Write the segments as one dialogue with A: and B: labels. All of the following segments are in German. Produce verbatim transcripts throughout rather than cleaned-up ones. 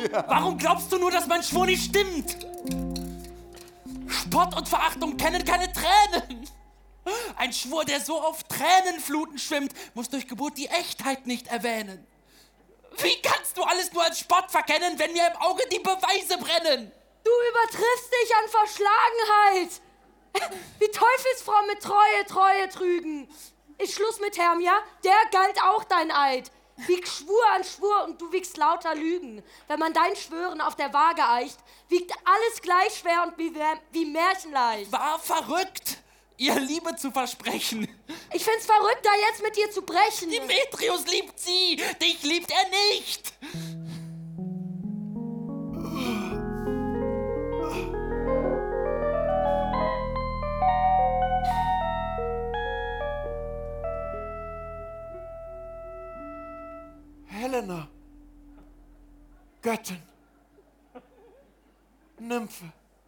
A: Warum glaubst du nur, dass mein Schwur nicht stimmt? Spott und Verachtung kennen keine Tränen. Ein Schwur, der so auf Tränenfluten schwimmt, muss durch Geburt die Echtheit nicht erwähnen. Wie kannst du alles nur als Spott verkennen, wenn mir im Auge die Beweise brennen?
B: Du übertriffst dich an Verschlagenheit. Wie Teufelsfrau mit Treue, Treue trügen. Ist Schluss mit Hermia, der galt auch dein Eid. Wiegt Schwur an Schwur und du wiegst lauter Lügen. Wenn man dein Schwören auf der Waage eicht, wiegt alles gleich schwer und wie, wie märchenleicht.
A: War verrückt, ihr Liebe zu versprechen.
B: Ich find's verrückt, da jetzt mit dir zu brechen.
A: Demetrius liebt sie, dich liebt er nicht.
C: Helena, Göttin, Nymphe,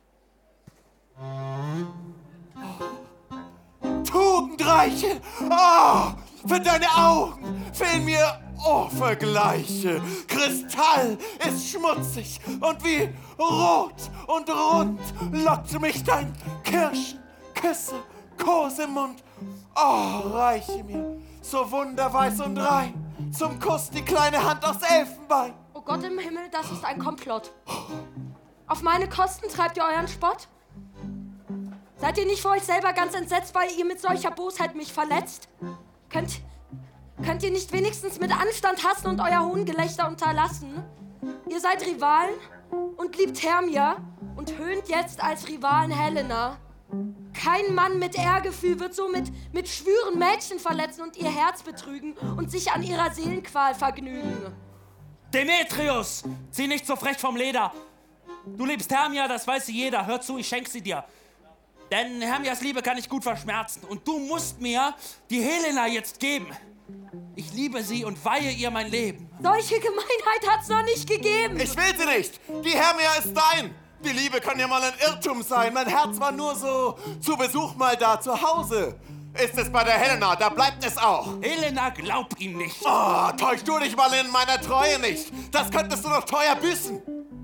C: oh. Tugendreiche, oh, für deine Augen fehlen mir oh, Vergleiche. Kristall ist schmutzig und wie rot und rund lockt mich dein Kirschen, Küsse, Kosemund. Oh, reiche mir so wunderweiß und rein zum Kuss die kleine Hand aus Elfenbein.
B: Oh Gott im Himmel, das ist ein Komplott. Auf meine Kosten treibt ihr euren Spott? Seid ihr nicht vor euch selber ganz entsetzt, weil ihr mit solcher Bosheit mich verletzt? Könnt, könnt ihr nicht wenigstens mit Anstand hassen und euer Hohngelächter unterlassen? Ihr seid Rivalen und liebt Hermia und höhnt jetzt als Rivalen Helena. Kein Mann mit Ehrgefühl wird so mit, mit Schwüren Mädchen verletzen und ihr Herz betrügen und sich an ihrer Seelenqual vergnügen.
A: Demetrius, zieh nicht so frech vom Leder. Du liebst Hermia, das weiß jeder. Hör zu, ich schenk sie dir. Denn Hermias Liebe kann ich gut verschmerzen. Und du musst mir die Helena jetzt geben. Ich liebe sie und weihe ihr mein Leben.
B: Solche Gemeinheit hat's noch nicht gegeben.
C: Ich will sie nicht. Die Hermia ist dein. Die Liebe kann ja mal ein Irrtum sein. Mein Herz war nur so zu Besuch mal da zu Hause. Ist es bei der Helena, da bleibt es auch.
A: Helena, glaub ihm nicht.
C: Oh, täusch du dich mal in meiner Treue nicht. Das könntest du noch teuer büßen.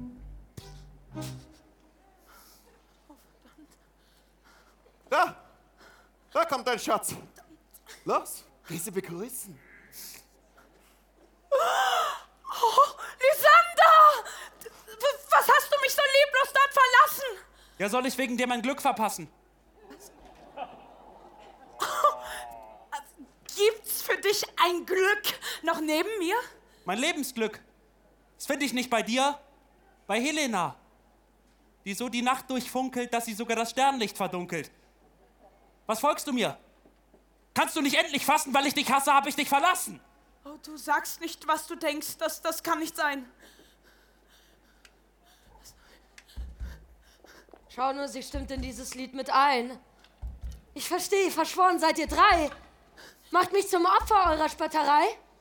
C: Da, da kommt dein Schatz. Los, geh sie begrüßen.
D: Oh, Lysander! Was hast du mich so leblos dort verlassen?
A: Ja, soll ich wegen dir mein Glück verpassen?
D: Gibt's für dich ein Glück noch neben mir?
A: Mein Lebensglück. Das finde ich nicht bei dir, bei Helena. Die so die Nacht durchfunkelt, dass sie sogar das Sternlicht verdunkelt. Was folgst du mir? Kannst du nicht endlich fassen, weil ich dich hasse, habe ich dich verlassen?
D: Oh, du sagst nicht, was du denkst. Das, das kann nicht sein.
B: Schau nur, sie stimmt in dieses Lied mit ein. Ich verstehe, verschworen seid ihr drei. Macht mich zum Opfer eurer Spötterei.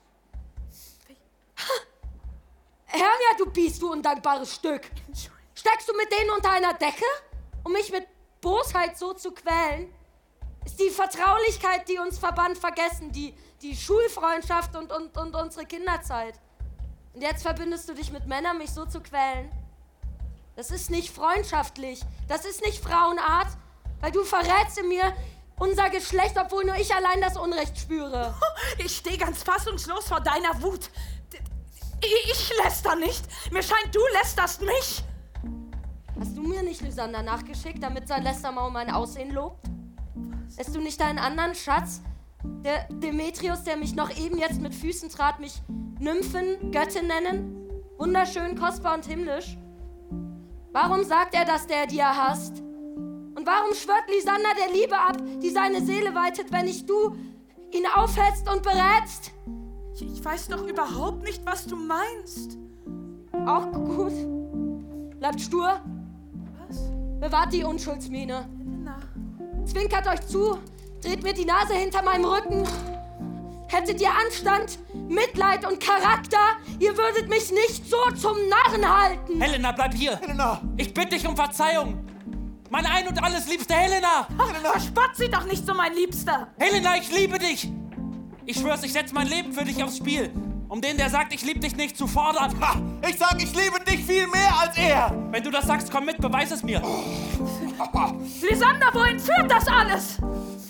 B: Hermia, du Biest, du undankbares Stück. Steckst du mit denen unter einer Decke, um mich mit Bosheit so zu quälen? Ist die Vertraulichkeit, die uns verband, vergessen, die, die Schulfreundschaft und, und, und unsere Kinderzeit. Und jetzt verbindest du dich mit Männern, mich so zu quälen? Das ist nicht freundschaftlich, das ist nicht Frauenart, weil du verrätst in mir unser Geschlecht, obwohl nur ich allein das Unrecht spüre.
D: Ich stehe ganz fassungslos vor deiner Wut. Ich läster nicht. Mir scheint, du lästerst mich.
B: Hast du mir nicht Lysander nachgeschickt, damit sein Lästermaul mein Aussehen lobt? Lässt du nicht deinen anderen Schatz, der Demetrius, der mich noch eben jetzt mit Füßen trat, mich Nymphen, Göttin nennen? Wunderschön, kostbar und himmlisch? Warum sagt er, dass der dir hasst? Und warum schwört Lysander der Liebe ab, die seine Seele weitet, wenn nicht du ihn aufhältst und berätst?
D: Ich, ich weiß doch überhaupt nicht, was du meinst.
B: Auch gut. Bleibt stur.
D: Was?
B: Bewahrt die Unschuldsmiene.
D: Na.
B: Zwinkert euch zu, dreht mir die Nase hinter meinem Rücken. Hättet ihr Anstand, Mitleid und Charakter, ihr würdet mich nicht so zum Narren halten.
A: Helena, bleib hier.
C: Helena!
A: Ich bitte dich um Verzeihung. Meine ein und alles liebste Helena.
D: Helena! Verspott sie doch nicht so, mein Liebster.
A: Helena, ich liebe dich. Ich schwör's, ich setze mein Leben für dich aufs Spiel. Um den, der sagt, ich liebe dich nicht, zu fordern.
C: Ha, ich sag, ich liebe dich viel mehr als er.
A: Wenn du das sagst, komm mit, beweis es mir.
D: Lysander, wohin führt das alles?